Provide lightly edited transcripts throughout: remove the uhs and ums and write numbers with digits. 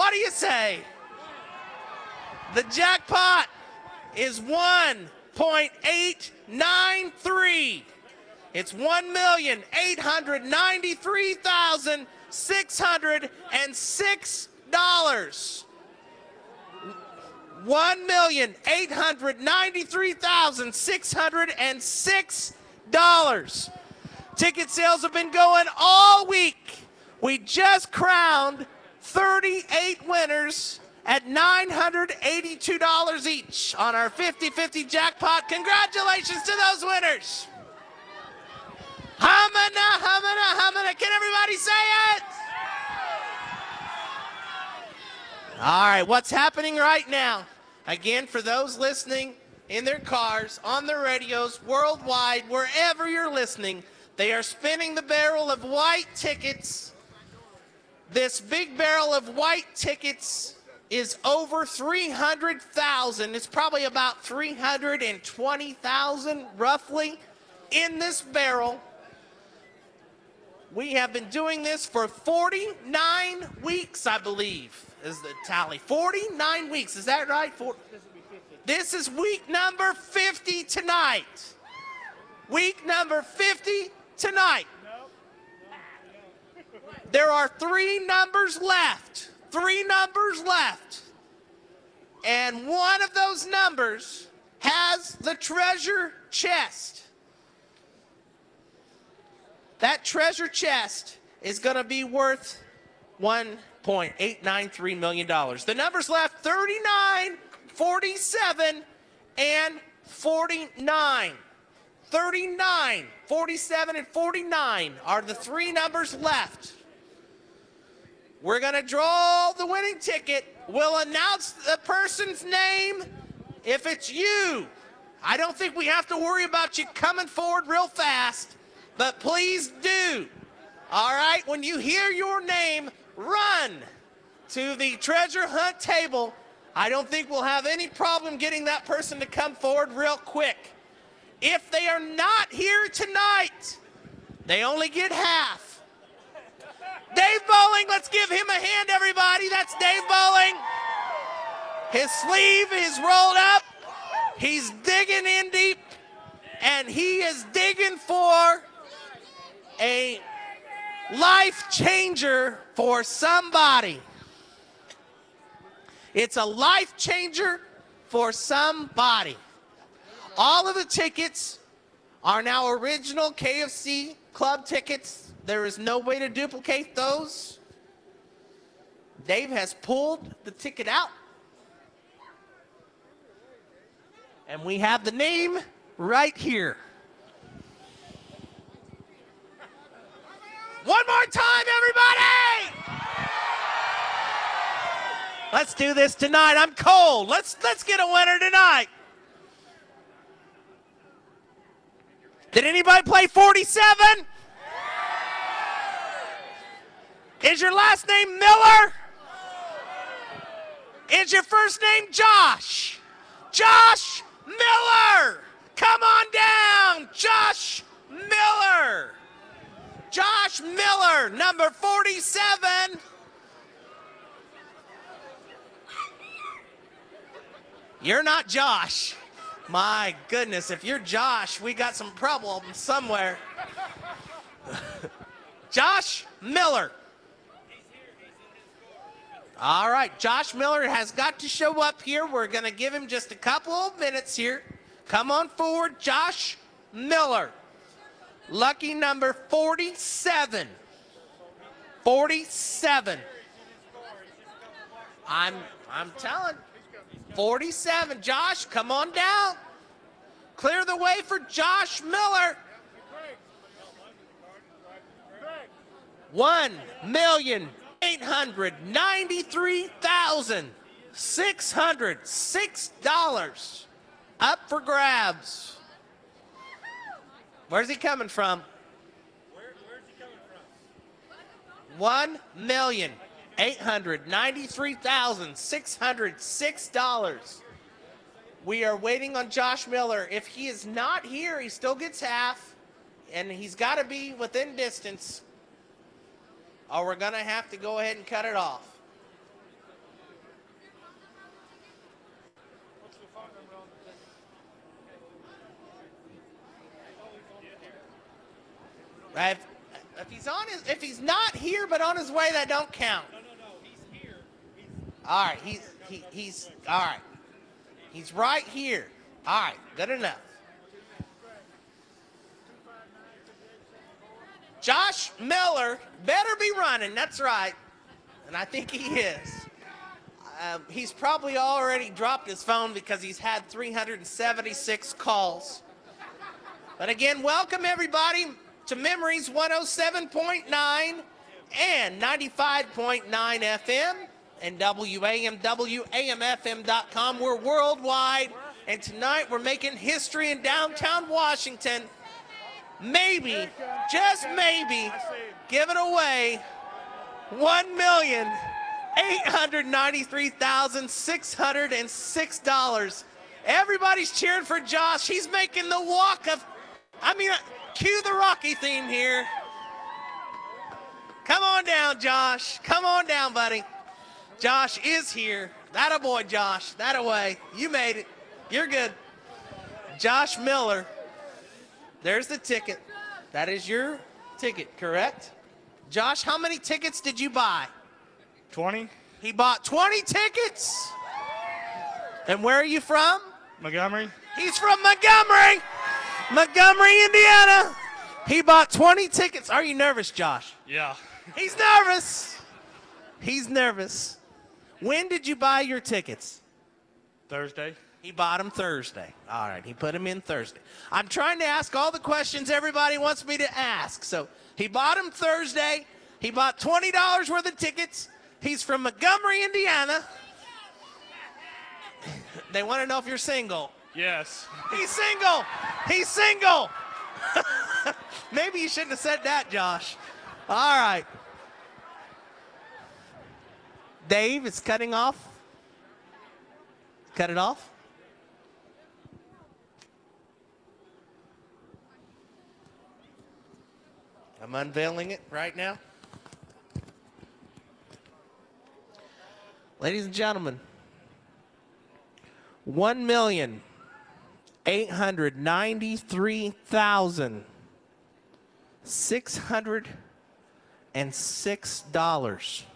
What do you say? The jackpot is 1.893. It's $1,893,606. $1,893,606. Ticket sales have been going all week. We just crowned 38 winners at $982 each on our 50-50 jackpot. Congratulations to those winners. Hamana, hamana, hamana. Can everybody say it? All right, what's happening right now? Again, for those listening in their cars, on their radios, worldwide, wherever you're listening, they are spinning the barrel of white tickets. This big barrel of white tickets is over 300,000. It's probably about 320,000 roughly in this barrel. We have been doing this for 49 weeks, I believe, is the tally. 49 weeks, is that right? This is week number 50 tonight. Week number 50 tonight. There are 3 numbers left. 3 numbers left. And one of those numbers has the treasure chest. That treasure chest is going to be worth $1.893 million. The numbers left, 39, 47, and 49. 39, 47, and 49 are the 3 numbers left. We're going to draw the winning ticket. We'll announce the person's name if it's you. I don't think we have to worry about you coming forward real fast, but please do. All right, when you hear your name, run to the treasure hunt table. I don't think we'll have any problem getting that person to come forward real quick. If they are not here tonight, they only get half. Dave Bowling, let's give him a hand, everybody. That's Dave Bowling. His sleeve is rolled up. He's digging in deep, and he is digging for a life changer for somebody. It's a life changer for somebody. All of the tickets are now original KFC club tickets. There is no way to duplicate those. Dave has pulled the ticket out. And we have the name right here. One more time, everybody! Let's do this tonight. I'm cold. Let's get a winner tonight. Did anybody play 47? Is your last name Miller? Is your first name Josh? Josh Miller! Come on down, Josh Miller! Josh Miller, number 47. You're not Josh. My goodness, if you're Josh, we got some problems somewhere. Josh Miller. All right, Josh Miller has got to show up here. We're going to give him just a couple of minutes here. Come on forward, Josh Miller. Lucky number 47. 47. I'm telling. 47. Josh, come on down. Clear the way for Josh Miller. $1,893,606 up for grabs. Where's he coming from? Where's he coming from? $1,893,606. We are waiting on Josh Miller. If he is not here, he still gets half, and he's got to be within distance, or we're going to have to go ahead and cut it off. If he's not here but on his way, that don't count. No, he's here. All right, he's all right. He's right here. All right, good enough. Josh Miller better be running. That's right, and I think he is. He's probably already dropped his phone because he's had 376 calls. But again, welcome everybody to Memories 107.9 and 95.9 FM and WAMWAMFM.com. We're worldwide, and tonight we're making history in downtown Washington. Maybe, just maybe, giving away $1,893,606. Everybody's cheering for Josh. He's making the walk of, cue the Rocky theme here. Come on down, Josh. Come on down, buddy. Josh is here. That a boy, Josh. That away. You made it. You're good. Josh Miller. There's the ticket. That is your ticket, correct? Josh, how many tickets did you buy? 20. He bought 20 tickets. And where are you from? Montgomery. He's from Montgomery, Indiana. He bought 20 tickets. Are you nervous, Josh? Yeah. He's nervous. He's nervous. When did you buy your tickets? Thursday. He bought them Thursday. All right, he put them in Thursday. I'm trying to ask all the questions everybody wants me to ask. So he bought them Thursday. He bought $20 worth of tickets. He's from Montgomery, Indiana. They want to know if you're single. Yes. He's single. He's single. Maybe you shouldn't have said that, Josh. All right. Dave is cutting off. Cut it off. I'm unveiling it right now. Ladies and gentlemen, 1,893,606.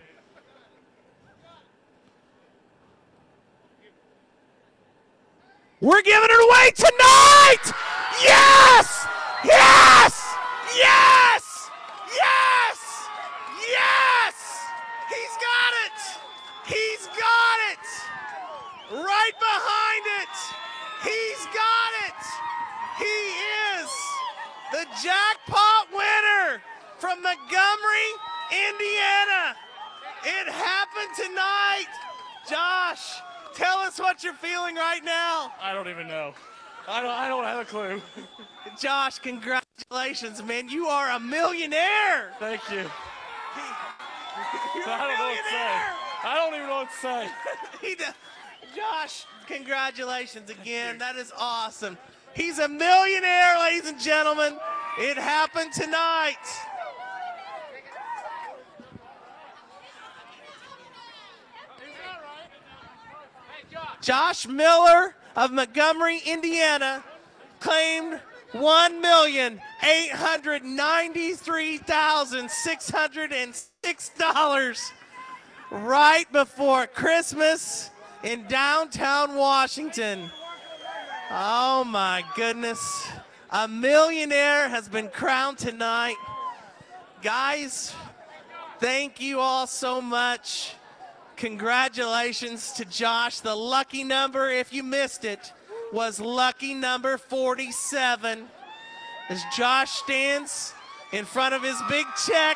We're giving it away tonight! Yes! Yes! Yes! Yes! Yes! He's got it! He's got it! Right behind it! He's got it! He is the jackpot winner from Montgomery, Indiana. It happened tonight. Josh, tell us what you're feeling right now. I don't even know. I don't have a clue. Josh, congratulations, man. You are a millionaire. Thank you. You're I a don't know what to say. millionaire. I don't even know what to say. Josh, congratulations again. That is awesome. He's a millionaire, ladies and gentlemen. It happened tonight. Josh Miller of Montgomery, Indiana, claimed $1,893,606 right before Christmas in downtown Washington. Oh my goodness. A millionaire has been crowned tonight. Guys, thank you all so much. Congratulations to Josh. The lucky number, if you missed it, was lucky number 47. As Josh stands in front of his big check,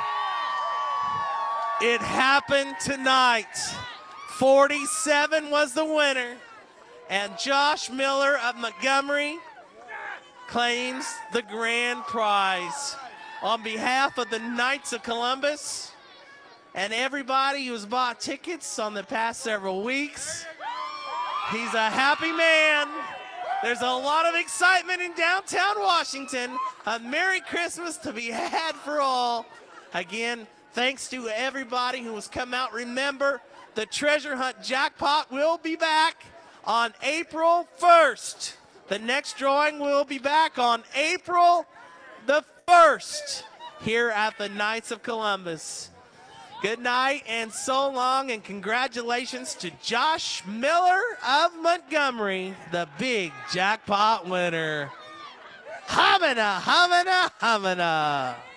it happened tonight. 47 was the winner, and Josh Miller of Montgomery claims the grand prize. On behalf of the Knights of Columbus and everybody who's bought tickets on the past several weeks, he's a happy man. There's a lot of excitement in downtown Washington. A Merry Christmas to be had for all. Again, thanks to everybody who has come out. Remember, the Treasure Hunt Jackpot will be back on April 1st. The next drawing will be back on April the first here at the Knights of Columbus. Good night and so long, and congratulations to Josh Miller of Montgomery, the big jackpot winner. Hamina, hamina, hamina.